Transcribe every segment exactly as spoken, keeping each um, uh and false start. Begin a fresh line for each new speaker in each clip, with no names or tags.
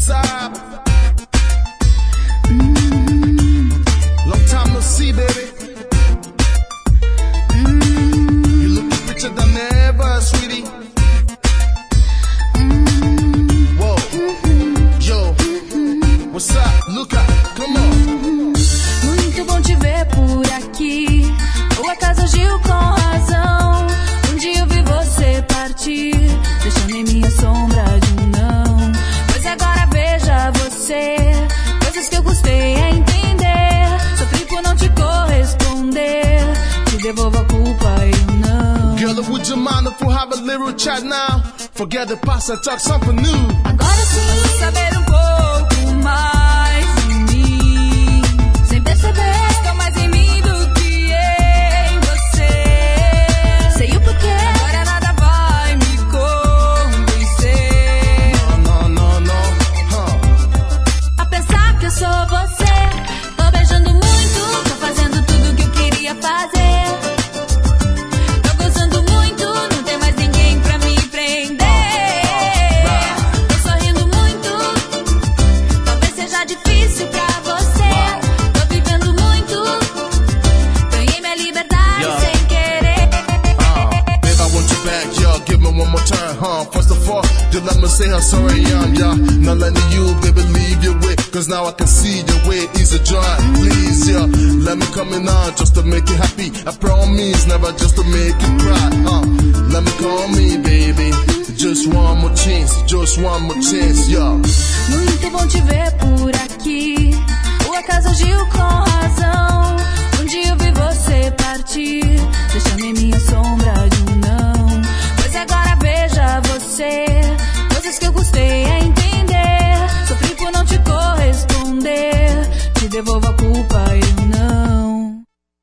What's up? Mm-hmm. Long time no see, baby. Mm-hmm. You looking richer than ever, sweetie. Mm-hmm. Whoa. Mm-hmm. Yo. Mm-hmm. What's up? Look up. Come on.
Muito bom te ver por aqui. O acaso agiu com razão. Um dia eu vi você partir, deixando em minha sombra de um não. Pois agora veja você, coisas que eu custei a entender. Sofri por não te corresponder, te devolvo a culpa e eu não.
Girl, would you mind if we have a little chat now? Forget the past and talk something new.
Agora sim, vou saber um pouco mais de mim. Sem perceber, estou mais em mim do que em você. Sei o porquê, agora nada vai me convencer.
No, no, no, no. Huh.
A pensar que eu sou você. Tô beijando muito, tô fazendo tudo que eu queria fazer. Tô gozando muito, não tem mais ninguém pra me prender. Tô sorrindo muito, talvez seja difícil pra você. Tô vivendo muito, ganhei minha liberdade
Yeah.
sem querer.
Uh, babe, I want you back, yo. Give me one more turn, huh? First of all, just let me say how sorry I am, yeah. Not letting you, baby, leave your way. Cause now I can see your way is a joy. Please, yeah. Let me come in on just to make you happy. I promise, never just to make you cry, huh? Let me call me, baby. Just one more chance, just one more chance, yeah.
Muito bom te ver por aqui. O acaso agiu com razão. Um dia eu vi você partir, deixando em minha sombra de um não. Pois agora veja você, coisas que eu custei a entender. Sofri por não te corresponder, te devolvo a culpa e eu não.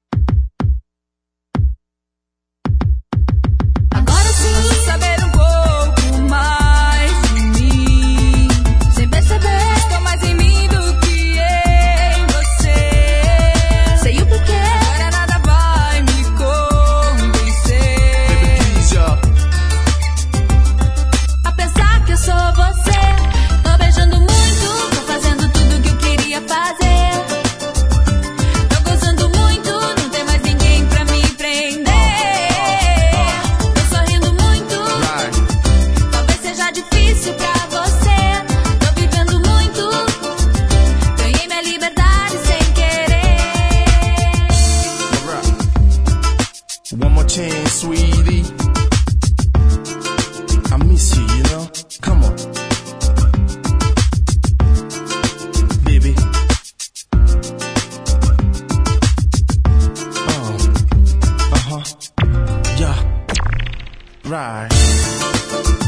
Agora sim, vou saber um pouco mais de mim. Sem perceber, estou mais em mim do que em você. Sei o porquê, agora nada vai me convencer.
Baby, please, yeah.
A pensar que eu sou você. Tô beijando muito, tô fazendo tudo que eu queria fazer. Tô gozando muito, não tem mais ninguém pra me prender. Tô sorrindo muito,
Right.
talvez seja difícil pra você. Tô vivendo muito, ganhei minha liberdade sem querer.
Alright. One more chance, sweetie. I miss you, you know? Come on. Baby. Oh. Uh-huh. Yeah. Right.